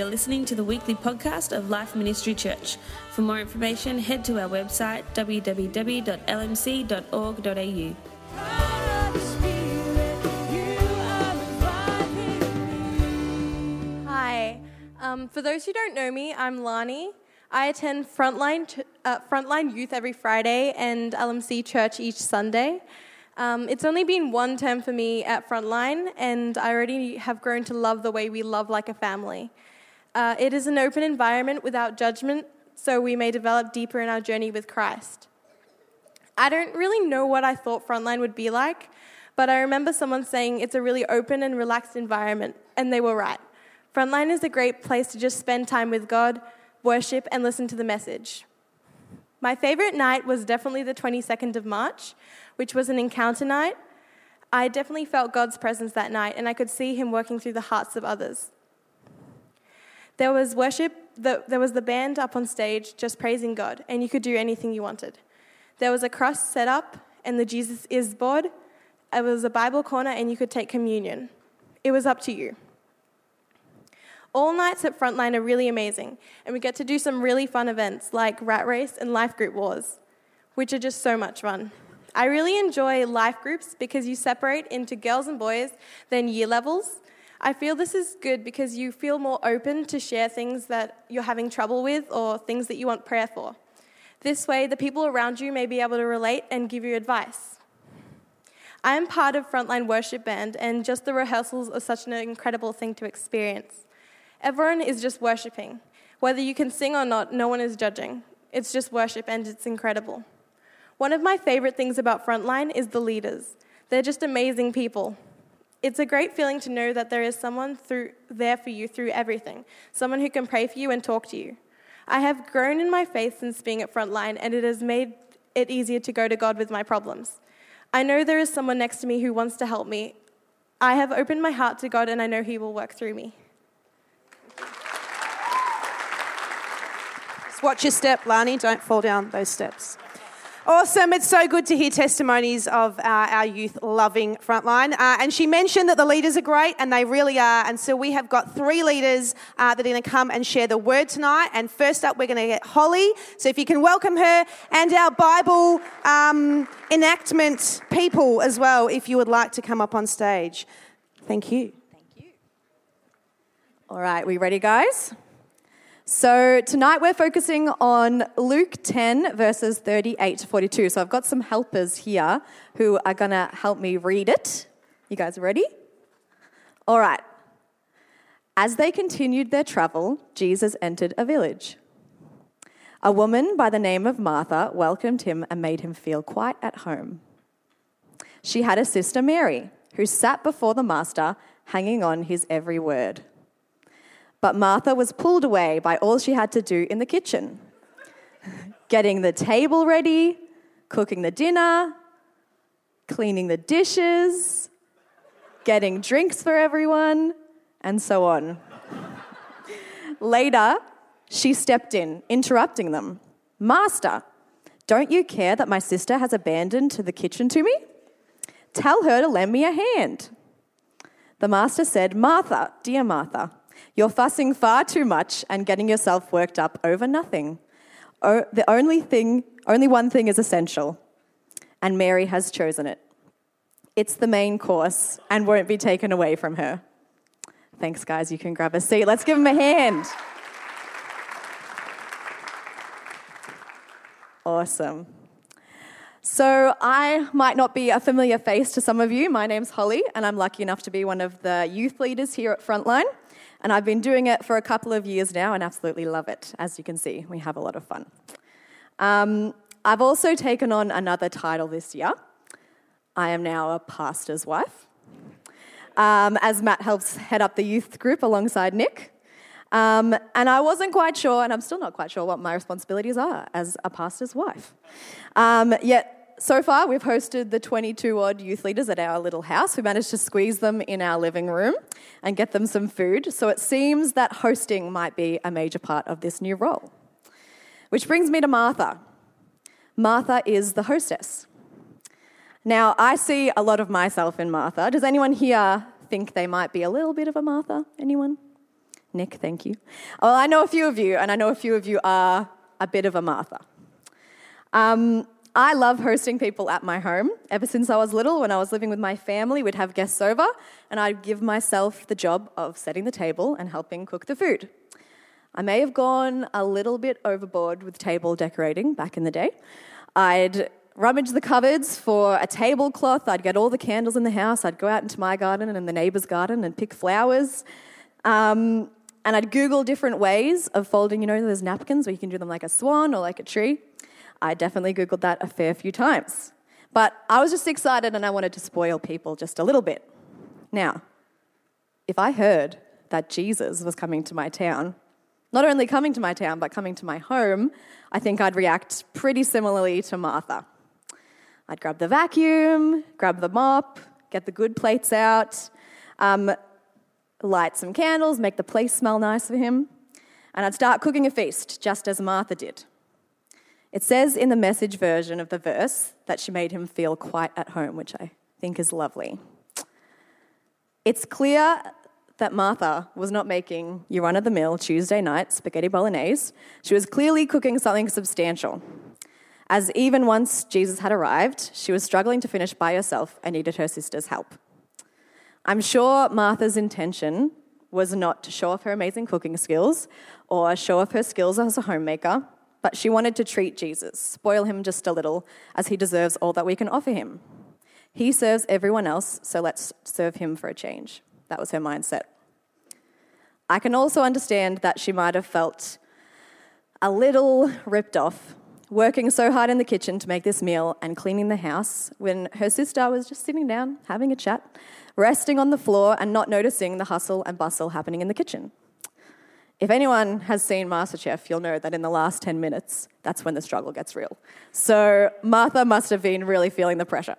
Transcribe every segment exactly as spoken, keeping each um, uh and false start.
are listening to the weekly podcast of Life Ministry Church. For more information, head to our website w w w dot l m c dot org dot a u. Hi. Um, for those who don't know me, I'm Lani. I attend Frontline ch- uh, Frontline Youth every Friday and L M C Church each Sunday. Um, it's only been one term for me at Frontline, and I already have grown to love the way we love like a family. Uh, it is an open environment without judgment, so we may develop deeper in our journey with Christ. I don't really know what I thought Frontline would be like, but I remember someone saying it's a really open and relaxed environment, and they were right. Frontline is a great place to just spend time with God, worship, and listen to the message. My favorite night was definitely the twenty-second of March, which was an encounter night. I definitely felt God's presence that night, and I could see him working through the hearts of others. There was worship, the, there was the band up on stage just praising God, and you could do anything you wanted. There was a cross set up and the Jesus Is board. It was a Bible corner, and you could take communion. It was up to you. All nights at Frontline are really amazing, and we get to do some really fun events like Rat Race and Life Group Wars, which are just so much fun. I really enjoy life groups because you separate into girls and boys, then year levels. I feel this is good because you feel more open to share things that you're having trouble with or things that you want prayer for. This way, the people around you may be able to relate and give you advice. I am part of Frontline Worship Band, and just the rehearsals are such an incredible thing to experience. Everyone is just worshipping. Whether you can sing or not, no one is judging. It's just worship, and it's incredible. One of my favorite things about Frontline is the leaders. They're just amazing people. It's a great feeling to know that there is someone through there for you through everything, someone who can pray for you and talk to you. I have grown in my faith since being at Frontline, and it has made it easier to go to God with my problems. I know there is someone next to me who wants to help me. I have opened my heart to God, and I know he will work through me. Just watch your step, Lani. Don't fall down those steps. Awesome. It's so good to hear testimonies of uh, our youth loving Frontline. Uh, and she mentioned that the leaders are great, and they really are. And so we have got three leaders uh, that are going to come and share the word tonight. And first up, we're going to get Holly. So if you can welcome her, and our Bible um, enactment people as well, if you would like to come up on stage. Thank you. Thank you. All right, we ready, guys? So tonight we're focusing on Luke ten, verses thirty-eight to forty-two. So I've got some helpers here who are going to help me read it. You guys ready? All right. As they continued their travel, Jesus entered a village. A woman by the name of Martha welcomed him and made him feel quite at home. She had a sister, Mary, who sat before the master, hanging on his every word. But Martha was pulled away by all she had to do in the kitchen. Getting the table ready, cooking the dinner, cleaning the dishes, getting drinks for everyone, and so on. Later, she stepped in, interrupting them. "Master, don't you care that my sister has abandoned the kitchen to me? Tell her to lend me a hand." The master said, "Martha, dear Martha, you're fussing far too much and getting yourself worked up over nothing. Oh, the only thing, only one thing is essential, and Mary has chosen it. It's the main course and won't be taken away from her." Thanks, guys. You can grab a seat. Let's give them a hand. Awesome. So I might not be a familiar face to some of you. My name's Holly, and I'm lucky enough to be one of the youth leaders here at Frontline. And I've been doing it for a couple of years now and absolutely love it. As you can see, we have a lot of fun. Um, I've also taken on another title this year. I am now a pastor's wife, um, as Matt helps head up the youth group alongside Nick. Um, and I wasn't quite sure, and I'm still not quite sure what my responsibilities are as a pastor's wife. Um, yet, so far, we've hosted the twenty-two odd youth leaders at our little house. We managed to squeeze them in our living room and get them some food. So it seems that hosting might be a major part of this new role. Which brings me to Martha. Martha is the hostess. Now, I see a lot of myself in Martha. Does anyone here think they might be a little bit of a Martha? Anyone? Nick, thank you. Well, I know a few of you, and I know a few of you are a bit of a Martha. Um, I love hosting people at my home. Ever since I was little, when I was living with my family, we'd have guests over, and I'd give myself the job of setting the table and helping cook the food. I may have gone a little bit overboard with table decorating back in the day. I'd rummage the cupboards for a tablecloth. I'd get all the candles in the house. I'd go out into my garden and the neighbour's garden and pick flowers. Um, and I'd Google different ways of folding, you know, those napkins where you can do them like a swan or like a tree. I definitely Googled that a fair few times. But I was just excited and I wanted to spoil people just a little bit. Now, if I heard that Jesus was coming to my town, not only coming to my town, but coming to my home, I think I'd react pretty similarly to Martha. I'd grab the vacuum, grab the mop, get the good plates out, um, light some candles, make the place smell nice for him, and I'd start cooking a feast, just as Martha did. It says in the Message version of the verse that she made him feel quite at home, which I think is lovely. It's clear that Martha was not making your run-of-the-mill Tuesday night spaghetti bolognese. She was clearly cooking something substantial, as even once Jesus had arrived, she was struggling to finish by herself and needed her sister's help. I'm sure Martha's intention was not to show off her amazing cooking skills or show off her skills as a homemaker, but she wanted to treat Jesus, spoil him just a little, as he deserves all that we can offer him. He serves everyone else, so let's serve him for a change. That was her mindset. I can also understand that she might have felt a little ripped off, working so hard in the kitchen to make this meal and cleaning the house when her sister was just sitting down, having a chat, resting on the floor and not noticing the hustle and bustle happening in the kitchen. If anyone has seen MasterChef, you'll know that in the last ten minutes, that's when the struggle gets real. So Martha must have been really feeling the pressure.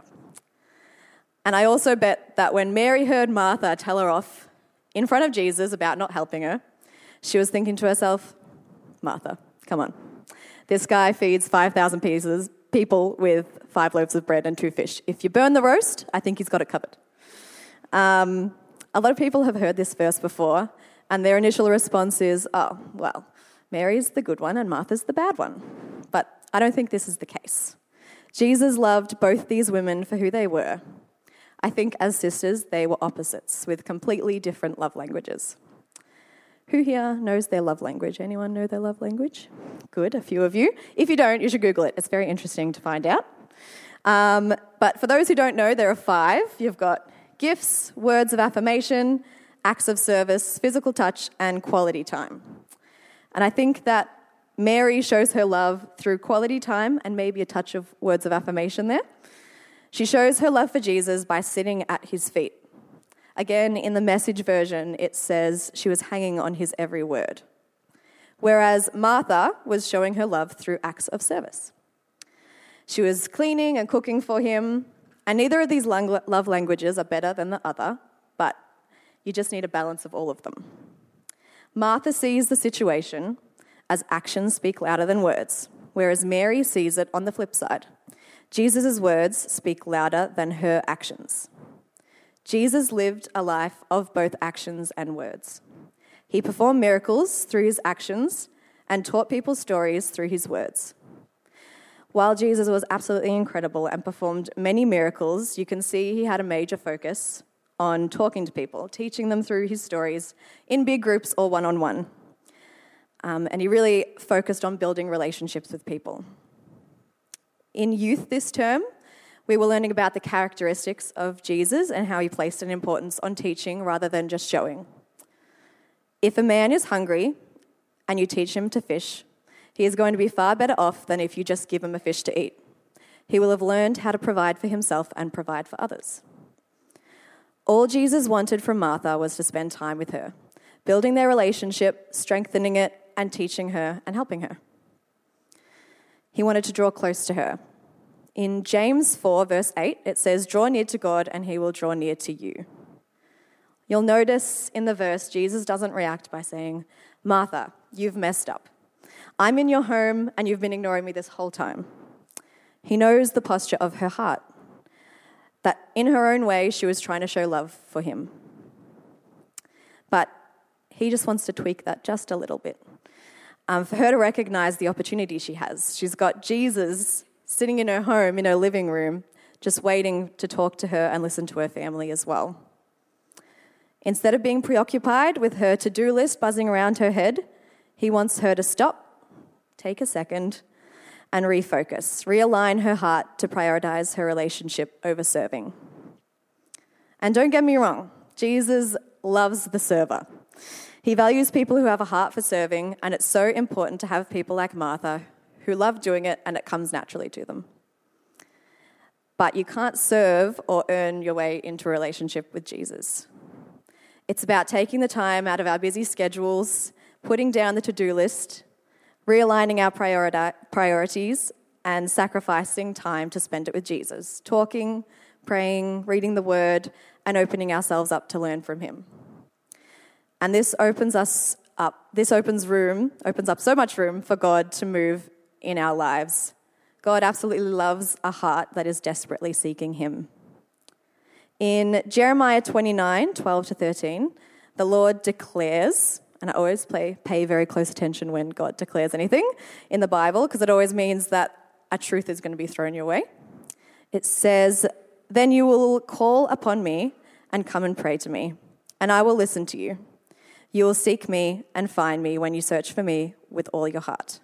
And I also bet that when Mary heard Martha tell her off in front of Jesus about not helping her, she was thinking to herself, Martha, come on. This guy feeds five thousand pieces, people with five loaves of bread and two fish. If you burn the roast, I think he's got it covered. Um, a lot of people have heard this verse before, and their initial response is, oh, well, Mary's the good one and Martha's the bad one. But I don't think this is the case. Jesus loved both these women for who they were. I think as sisters, they were opposites with completely different love languages. Who here knows their love language? Anyone know their love language? Good, a few of you. If you don't, you should Google it. It's very interesting to find out. Um, but for those who don't know, there are five. You've got gifts, words of affirmation, acts of service, physical touch, and quality time. And I think that Mary shows her love through quality time and maybe a touch of words of affirmation there. She shows her love for Jesus by sitting at his feet. Again, in the Message version, it says she was hanging on his every word. Whereas Martha was showing her love through acts of service. She was cleaning and cooking for him, and neither of these love languages are better than the other, but you just need a balance of all of them. Martha sees the situation as actions speak louder than words, whereas Mary sees it on the flip side. Jesus' words speak louder than her actions. Jesus lived a life of both actions and words. He performed miracles through his actions and taught people stories through his words. While Jesus was absolutely incredible and performed many miracles, you can see he had a major focus on talking to people, teaching them through his stories in big groups or one-on-one. Um, and he really focused on building relationships with people. In youth this term, we were learning about the characteristics of Jesus and how he placed an importance on teaching rather than just showing. If a man is hungry and you teach him to fish, he is going to be far better off than if you just give him a fish to eat. He will have learned how to provide for himself and provide for others. All Jesus wanted from Martha was to spend time with her, building their relationship, strengthening it, and teaching her and helping her. He wanted to draw close to her. In James four, verse eight, it says, "Draw near to God and he will draw near to you." You'll notice in the verse, Jesus doesn't react by saying, "Martha, you've messed up. I'm in your home and you've been ignoring me this whole time." He knows the posture of her heart, that in her own way she was trying to show love for him. But He just wants to tweak that just a little bit. Um, for her to recognize the opportunity she has. She's got Jesus sitting in her home, in her living room, just waiting to talk to her and listen to her family as well. Instead of being preoccupied with her to-do list buzzing around her head, he wants her to stop, take a second, and refocus, realign her heart to prioritize her relationship over serving. And don't get me wrong, Jesus loves the server. He values people who have a heart for serving, and it's so important to have people like Martha who love doing it and it comes naturally to them. But you can't serve or earn your way into a relationship with Jesus. It's about taking the time out of our busy schedules, putting down the to-do list, realigning our priori- priorities, and sacrificing time to spend it with Jesus, talking, praying, reading the Word, and opening ourselves up to learn from Him. And this opens us up, this opens room, opens up so much room for God to move in our lives. God absolutely loves a heart that is desperately seeking Him. In Jeremiah twenty-nine, twelve to thirteen, the Lord declares, and I always play, pay very close attention when God declares anything in the Bible, because it always means that a truth is going to be thrown your way. It says, "Then you will call upon me and come and pray to me, and I will listen to you. You will seek me and find me when you search for me with all your heart."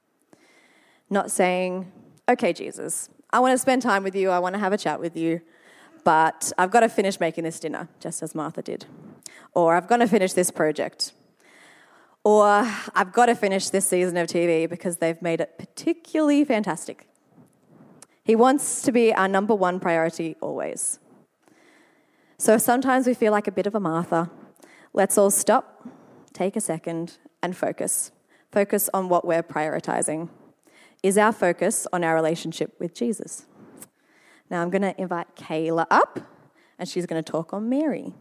Not saying, "Okay, Jesus, I want to spend time with you, I want to have a chat with you, but I've got to finish making this dinner," just as Martha did. Or, "I've got to finish this project." Or, "I've got to finish this season of T V because they've made it particularly fantastic." He wants to be our number one priority always. So sometimes we feel like a bit of a Martha. Let's all stop, take a second, and focus. Focus on what we're prioritizing. Is our focus on our relationship with Jesus? Now I'm going to invite Kayla up, and she's going to talk on Mary.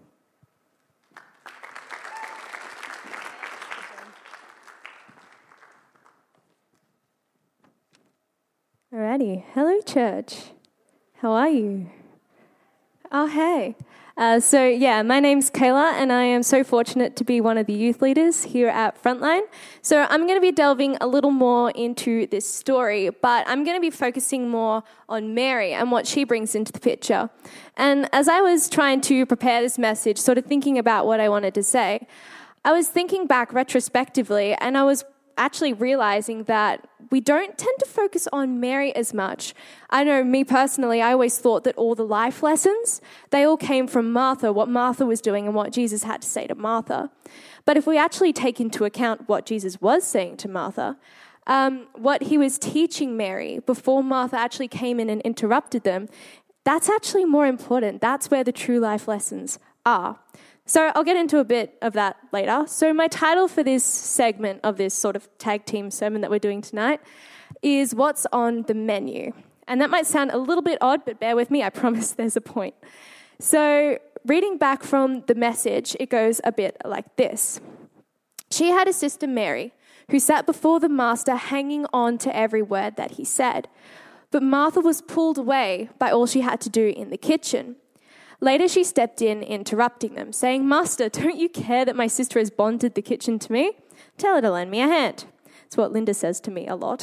Alrighty. Hello, church. How are you? Oh, hey. Uh, so, yeah, my name's Kayla, and I am so fortunate to be one of the youth leaders here at Frontline. So I'm going to be delving a little more into this story, but I'm going to be focusing more on Mary and what she brings into the picture. And as I was trying to prepare this message, sort of thinking about what I wanted to say, I was thinking back retrospectively, and I was actually realizing that we don't tend to focus on Mary as much. I know me personally, I always thought that all the life lessons, they all came from Martha, what Martha was doing and what Jesus had to say to Martha. But if we actually take into account what Jesus was saying to Martha, um, what he was teaching Mary before Martha actually came in and interrupted them, that's actually more important. That's where the true life lessons are. So I'll get into a bit of that later. So my title for this segment of this sort of tag team sermon that we're doing tonight is What's on the Menu? And that might sound a little bit odd, but bear with me, I promise there's a point. So reading back from the message, it goes a bit like this. She had a sister, Mary, who sat before the master hanging on to every word that he said. But Martha was pulled away by all she had to do in the kitchen. Later, she stepped in, interrupting them, saying, "Master, don't you care that my sister has bonded the kitchen to me? Tell her to lend me a hand." It's what Linda says to me a lot.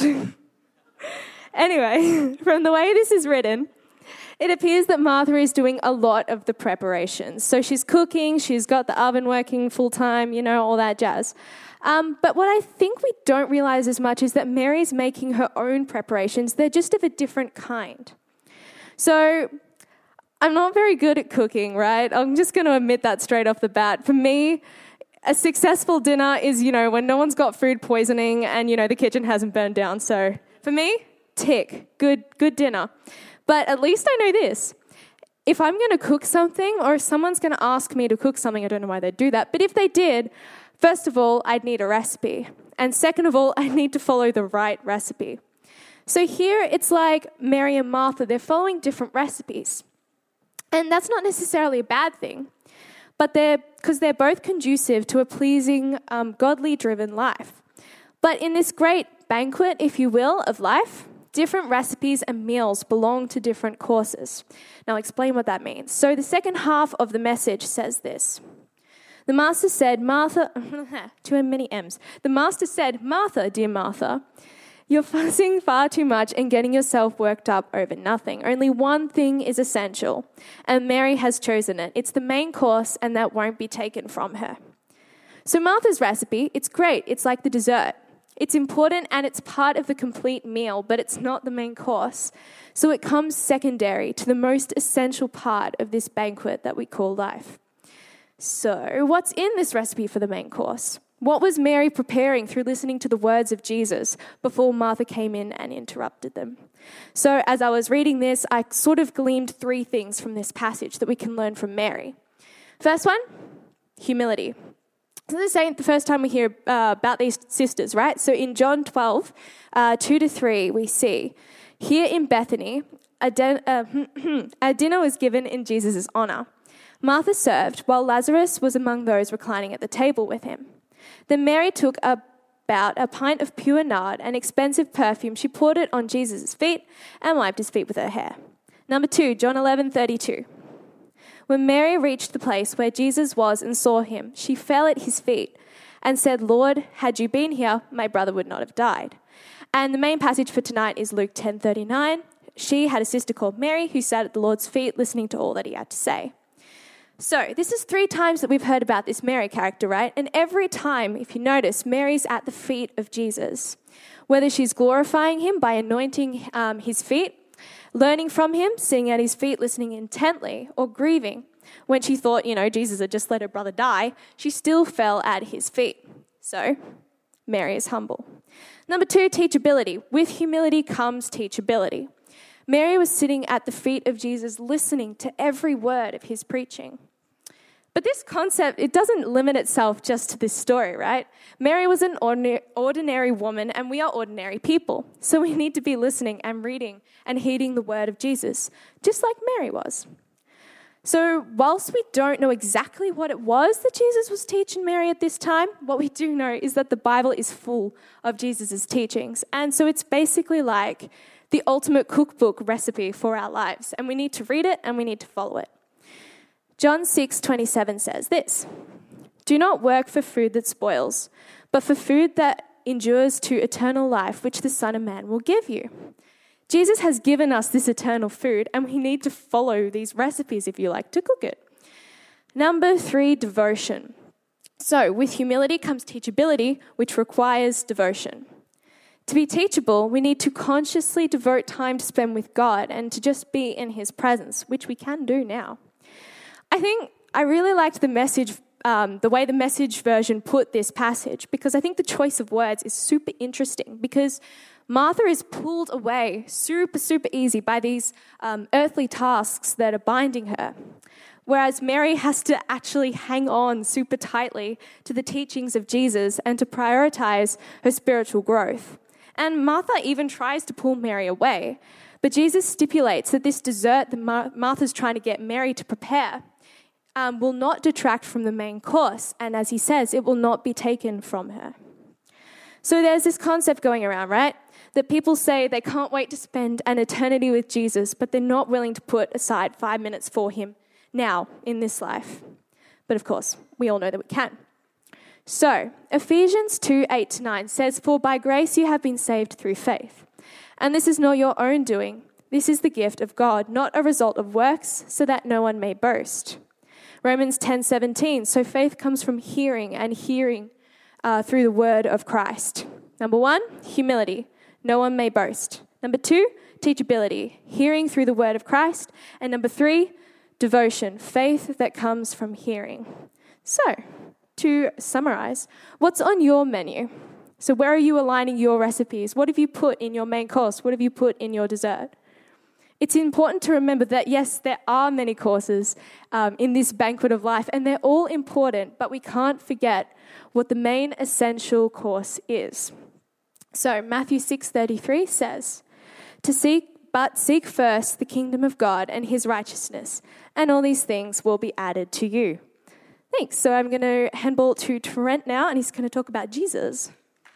Anyway, from the way this is written, it appears that Martha is doing a lot of the preparations. So she's cooking, she's got the oven working full time, you know, all that jazz. Um, but what I think we don't realize as much is that Mary's making her own preparations. They're just of a different kind. So I'm not very good at cooking, right? I'm just going to admit that straight off the bat. For me, a successful dinner is, you know, when no one's got food poisoning and, you know, the kitchen hasn't burned down. So for me, tick, good, good dinner. But at least I know this. If I'm going to cook something or if someone's going to ask me to cook something, I don't know why they'd do that. But if they did, first of all, I'd need a recipe. And second of all, I need to follow the right recipe. So here it's like Mary and Martha, they're following different recipes. And that's not necessarily a bad thing, but they're because they're both conducive to a pleasing, um, godly-driven life. But in this great banquet, if you will, of life, different recipes and meals belong to different courses. Now I'll explain what that means. So the second half of the message says this. The master said, Martha, too many M's. The master said, Martha, dear Martha, you're fussing far too much and getting yourself worked up over nothing. Only one thing is essential, and Mary has chosen it. It's the main course, and that won't be taken from her. So Martha's recipe, it's great. It's like the dessert. It's important and it's part of the complete meal, but it's not the main course. So it comes secondary to the most essential part of this banquet that we call life. So what's in this recipe for the main course? What was Mary preparing through listening to the words of Jesus before Martha came in and interrupted them? So as I was reading this, I sort of gleaned three things from this passage that we can learn from Mary. First one, humility. So this ain't the first time we hear uh, about these sisters, right? So in John twelve, uh, two to three, we see, here in Bethany, a, din- uh, a dinner was given in Jesus' honor. Martha served, while Lazarus was among those reclining at the table with him. Then Mary took about a pint of pure nard, an expensive perfume. She poured it on Jesus' feet and wiped his feet with her hair. Number two, John eleven thirty-two. When Mary reached the place where Jesus was and saw him, she fell at his feet and said, Lord, had you been here, my brother would not have died. And the main passage for tonight is Luke ten thirty-nine. She had a sister called Mary who sat at the Lord's feet listening to all that he had to say. So this is three times that we've heard about this Mary character, right? And every time, if you notice, Mary's at the feet of Jesus. Whether she's glorifying him by anointing um, his feet, learning from him, sitting at his feet, listening intently, or grieving. When she thought, you know, Jesus had just let her brother die, she still fell at his feet. So, Mary is humble. Number two, teachability. With humility comes teachability. Mary was sitting at the feet of Jesus, listening to every word of his preaching. But this concept, it doesn't limit itself just to this story, right? Mary was an ordinary, ordinary woman, and we are ordinary people. So we need to be listening and reading and heeding the word of Jesus, just like Mary was. So whilst we don't know exactly what it was that Jesus was teaching Mary at this time, what we do know is that the Bible is full of Jesus' teachings. And so it's basically like the ultimate cookbook recipe for our lives. And we need to read it and we need to follow it. John six twenty-seven says this, do not work for food that spoils, but for food that endures to eternal life, which the Son of Man will give you. Jesus has given us this eternal food, and we need to follow these recipes if you like to cook it. Number three, devotion. So with humility comes teachability, which requires devotion. To be teachable, we need to consciously devote time to spend with God and to just be in his presence, which we can do now. I think I really liked the message, um, the way the Message version put this passage, because I think the choice of words is super interesting, because Martha is pulled away super, super easy by these um, earthly tasks that are binding her, whereas Mary has to actually hang on super tightly to the teachings of Jesus and to prioritize her spiritual growth. And Martha even tries to pull Mary away, but Jesus stipulates that this dessert that Mar- Martha's trying to get Mary to prepare um, will not detract from the main course, and as he says, it will not be taken from her. So there's this concept going around, right? That people say they can't wait to spend an eternity with Jesus, but they're not willing to put aside five minutes for him now in this life. But of course, we all know that we can. So, Ephesians two, eight to nine says, for by grace you have been saved through faith. And this is not your own doing. This is the gift of God, not a result of works, so that no one may boast. Romans ten, seventeen, so faith comes from hearing, and hearing uh, through the word of Christ. Number one, humility. No one may boast. Number two, teachability, hearing through the word of Christ. And number three, devotion, faith that comes from hearing. So, to summarize, what's on your menu? So where are you aligning your recipes? What have you put in your main course? What have you put in your dessert? It's important to remember that, yes, there are many courses um, in this banquet of life, and they're all important, but we can't forget what the main essential course is. So Matthew six thirty-three says, to seek, but seek first the kingdom of God and his righteousness, and all these things will be added to you. Thanks. So I'm going to handball to Trent now, and he's going to talk about Jesus.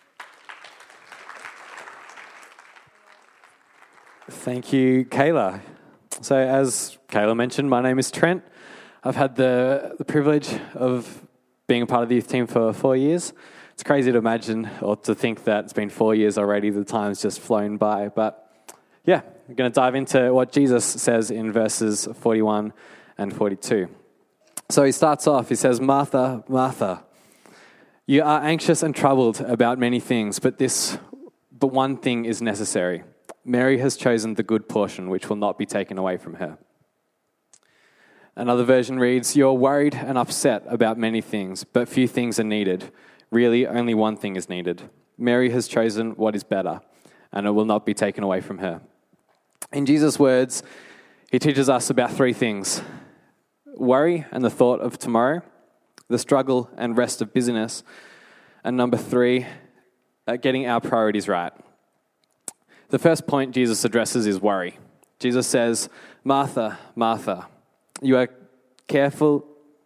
Thank you, Kayla. So as Kayla mentioned, my name is Trent. I've had the, the privilege of being a part of the youth team for four years. It's crazy to imagine or to think that it's been four years already. The time's just flown by. But yeah, we're going to dive into what Jesus says in verses forty-one and forty-two. So he starts off, he says, Martha, Martha, you are anxious and troubled about many things, but this, but one thing is necessary. Mary has chosen the good portion, which will not be taken away from her. Another version reads, you're worried and upset about many things, but few things are needed. Really, only one thing is needed. Mary has chosen what is better, and it will not be taken away from her. In Jesus' words, he teaches us about three things: worry and the thought of tomorrow, the struggle and rest of busyness, and number three, uh, getting our priorities right. The first point Jesus addresses is worry. Jesus says, Martha, Martha, you are careful,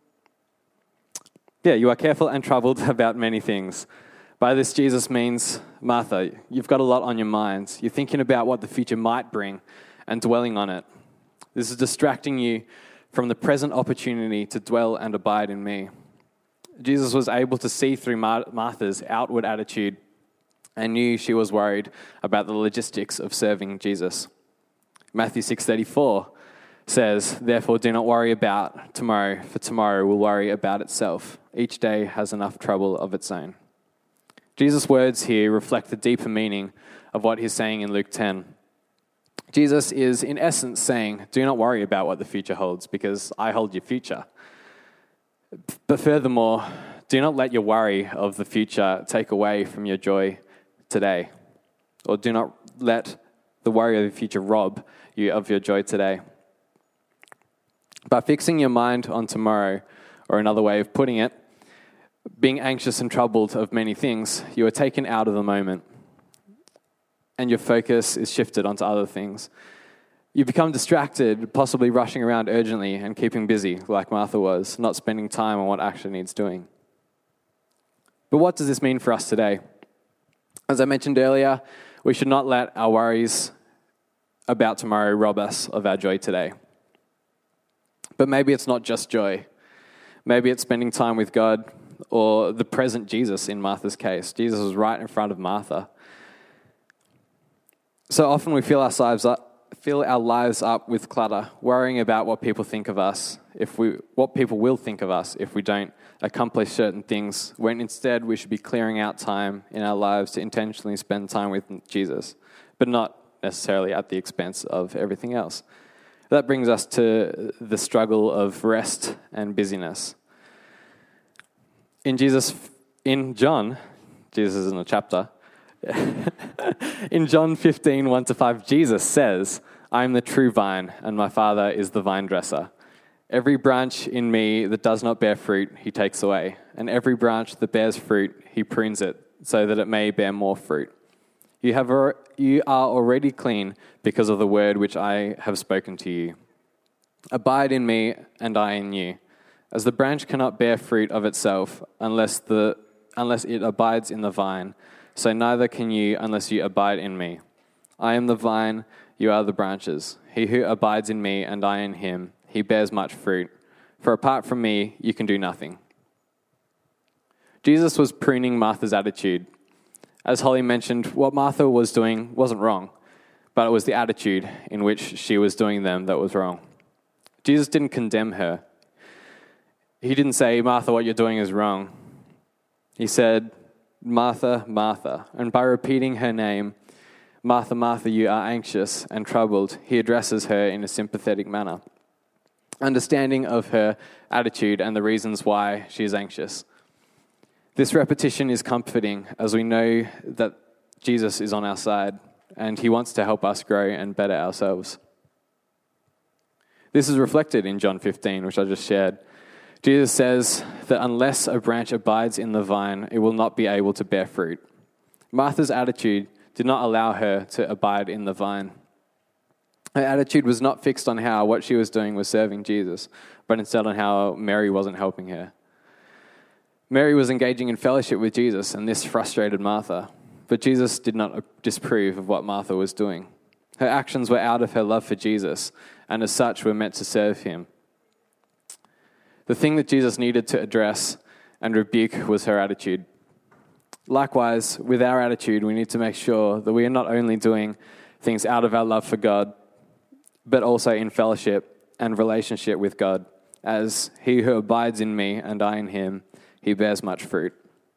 yeah, you are careful and troubled about many things. By this, Jesus means, Martha, you've got a lot on your mind. You're thinking about what the future might bring and dwelling on it. This is distracting you from the present opportunity to dwell and abide in me. Jesus was able to see through Martha's outward attitude and knew she was worried about the logistics of serving Jesus. Matthew six thirty-four says, therefore do not worry about tomorrow, for tomorrow will worry about itself. Each day has enough trouble of its own. Jesus' words here reflect the deeper meaning of what he's saying in Luke ten. Jesus is, in essence, saying, do not worry about what the future holds, because I hold your future. But furthermore, do not let your worry of the future take away from your joy today. Or do not let the worry of the future rob you of your joy today. By fixing your mind on tomorrow, or another way of putting it, being anxious and troubled of many things, you are taken out of the moment, and your focus is shifted onto other things. You become distracted, possibly rushing around urgently and keeping busy, like Martha was, not spending time on what actually needs doing. But what does this mean for us today? As I mentioned earlier, we should not let our worries about tomorrow rob us of our joy today. But maybe it's not just joy. Maybe it's spending time with God, or the present Jesus in Martha's case. Jesus was right in front of Martha. So often we fill our lives up, fill our lives up with clutter, worrying about what people think of us, if we, what people will think of us if we don't accomplish certain things, when instead we should be clearing out time in our lives to intentionally spend time with Jesus, but not necessarily at the expense of everything else. That brings us to the struggle of rest and busyness. In Jesus, in John, Jesus is in a chapter, in John fifteen, one to five, Jesus says, I am the true vine, and my Father is the vine dresser. Every branch in me that does not bear fruit, he takes away. And every branch that bears fruit, he prunes it, so that it may bear more fruit. You have you are already clean because of the word which I have spoken to you. Abide in me, and I in you. As the branch cannot bear fruit of itself unless the unless it abides in the vine, so neither can you unless you abide in me. I am the vine, you are the branches. He who abides in me and I in him, he bears much fruit. For apart from me, you can do nothing. Jesus was pruning Martha's attitude. As Holly mentioned, what Martha was doing wasn't wrong, but it was the attitude in which she was doing them that was wrong. Jesus didn't condemn her. He didn't say, Martha, what you're doing is wrong. He said, Martha, Martha. And by repeating her name, Martha, Martha, you are anxious and troubled, he addresses her in a sympathetic manner, understanding of her attitude and the reasons why she is anxious. This repetition is comforting as we know that Jesus is on our side and he wants to help us grow and better ourselves. This is reflected in John fifteen, which I just shared. Jesus says that unless a branch abides in the vine, it will not be able to bear fruit. Martha's attitude did not allow her to abide in the vine. Her attitude was not fixed on how what she was doing was serving Jesus, but instead on how Mary wasn't helping her. Mary was engaging in fellowship with Jesus, and this frustrated Martha. But Jesus did not disapprove of what Martha was doing. Her actions were out of her love for Jesus, and as such were meant to serve him. The thing that Jesus needed to address and rebuke was her attitude. Likewise, with our attitude, we need to make sure that we are not only doing things out of our love for God, but also in fellowship and relationship with God. As he who abides in me and I in him, he bears much fruit.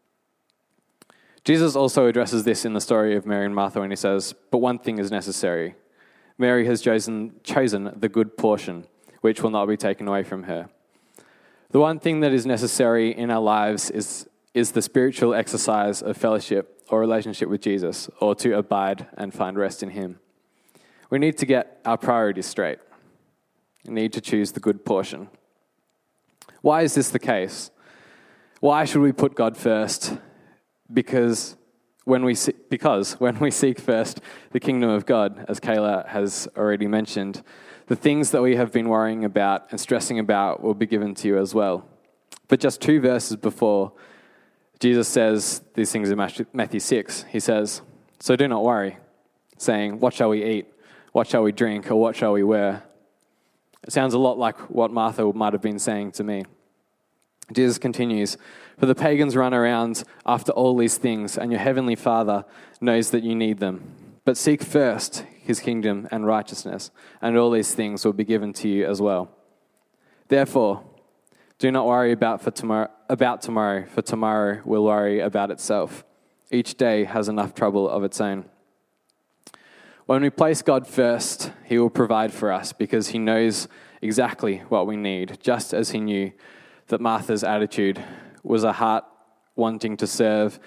Jesus also addresses this in the story of Mary and Martha when he says, but one thing is necessary. Mary has chosen, chosen the good portion, which will not be taken away from her. The one thing that is necessary in our lives is, is the spiritual exercise of fellowship or relationship with Jesus, or to abide and find rest in him. We need to get our priorities straight. We need to choose the good portion. Why is this the case? Why should we put God first? Because when we see, because when we seek first the kingdom of God, as Kayla has already mentioned, the things that we have been worrying about and stressing about will be given to you as well. But just two verses before, Jesus says these things in Matthew six. He says, so do not worry, saying, what shall we eat? What shall we drink? Or what shall we wear? It sounds a lot like what Martha might have been saying to me. Jesus continues, for the pagans run around after all these things, and your heavenly Father knows that you need them. But seek first his kingdom and righteousness, and all these things will be given to you as well. Therefore, do not worry about for tomorrow, about tomorrow, for tomorrow will worry about itself. Each day has enough trouble of its own. When we place God first, he will provide for us because he knows exactly what we need, just as he knew that Martha's attitude was a heart wanting to serve,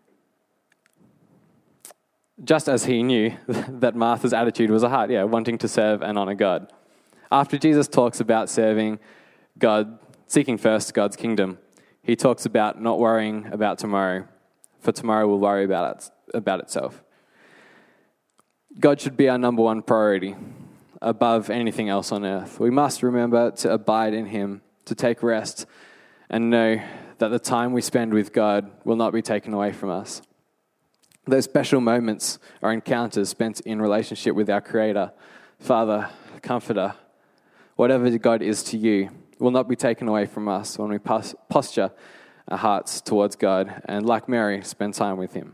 just as he knew that Martha's attitude was a heart, yeah, wanting to serve and honor God. After Jesus talks about serving God, seeking first God's kingdom, he talks about not worrying about tomorrow, for tomorrow will worry about it, about itself. God should be our number one priority above anything else on earth. We must remember to abide in him, to take rest, and know that the time we spend with God will not be taken away from us. Those special moments or encounters spent in relationship with our Creator, Father, Comforter, whatever God is to you, will not be taken away from us when we pos- posture our hearts towards God and, like Mary, spend time with him.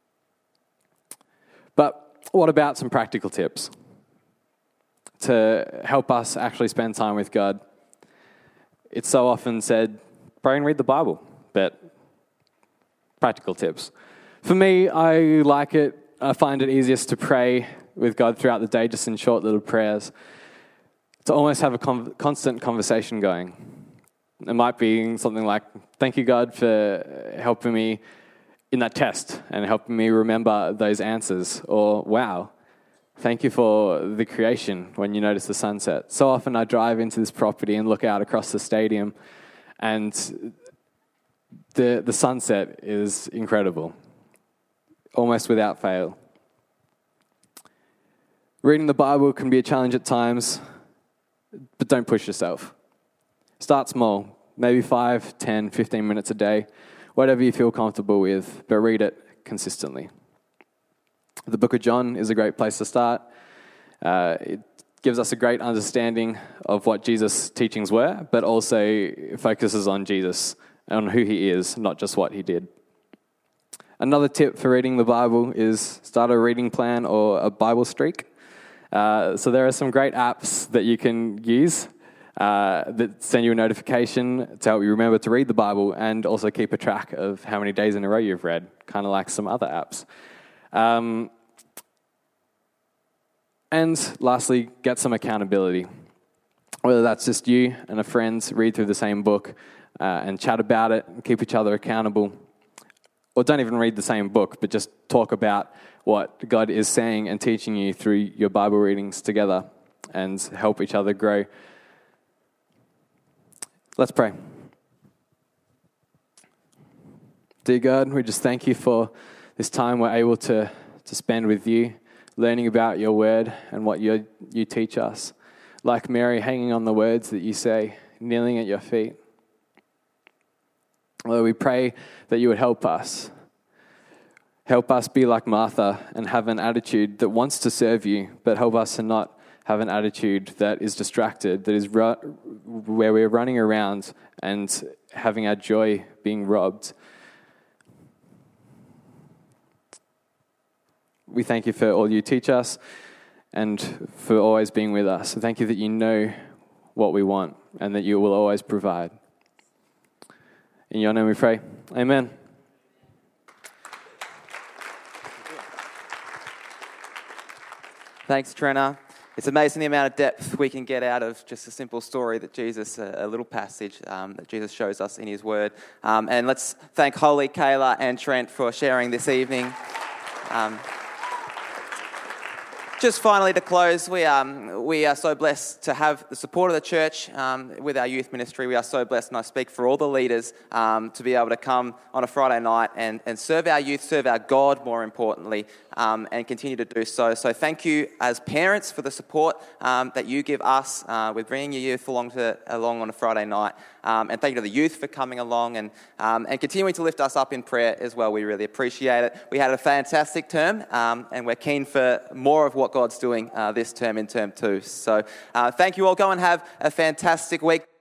But what about some practical tips to help us actually spend time with God? It's so often said, pray and read the Bible, but practical tips. For me, I like it, I find it easiest to pray with God throughout the day, just in short little prayers, to almost have a con- constant conversation going. It might be something like, thank you, God, for helping me in that test and helping me remember those answers. Or, wow, thank you for the creation when you notice the sunset. So often I drive into this property and look out across the stadium, and the the sunset is incredible, almost without fail. Reading the Bible can be a challenge at times, but don't push yourself. Start small, maybe five, ten, fifteen minutes a day, whatever you feel comfortable with, but read it consistently. The book of John is a great place to start. Uh, it gives us a great understanding of what Jesus' teachings were, but also focuses on Jesus, on who he is, not just what he did. Another tip for reading the Bible is start a reading plan or a Bible streak. Uh, so there are some great apps that you can use uh, that send you a notification to help you remember to read the Bible and also keep a track of how many days in a row you've read, kind of like some other apps. Um, and lastly, get some accountability. Whether that's just you and a friend read through the same book uh, and chat about it and keep each other accountable. Or don't even read the same book, but just talk about what God is saying and teaching you through your Bible readings together and help each other grow. Let's pray. Dear God, we just thank you for this time we're able to, to spend with you, learning about your word and what you, you teach us. Like Mary, hanging on the words that you say, kneeling at your feet. Lord, we pray that you would help us. Help us be like Martha and have an attitude that wants to serve you, but help us to not have an attitude that is distracted, that is ru- where we're running around and having our joy being robbed. We thank you for all you teach us and for always being with us. So thank you that you know what we want and that you will always provide. In your name we pray. Amen. Thanks, Trina. It's amazing the amount of depth we can get out of just a simple story that Jesus, a, a little passage um, that Jesus shows us in his word. Um, and let's thank Holly, Kayla, and Trent for sharing this evening. Um, Just finally to close, we um we are so blessed to have the support of the church um, with our youth ministry. We are so blessed, and I speak for all the leaders, um, to be able to come on a Friday night and, and serve our youth, serve our God more importantly, um, and continue to do so. So thank you as parents for the support um, that you give us uh, with bringing your youth along to along on a Friday night. Um, and thank you to the youth for coming along and um, and continuing to lift us up in prayer as well. We really appreciate it. We had a fantastic term, um, and we're keen for more of what God's doing uh, this term in term two. So uh, thank you all. Go and have a fantastic week.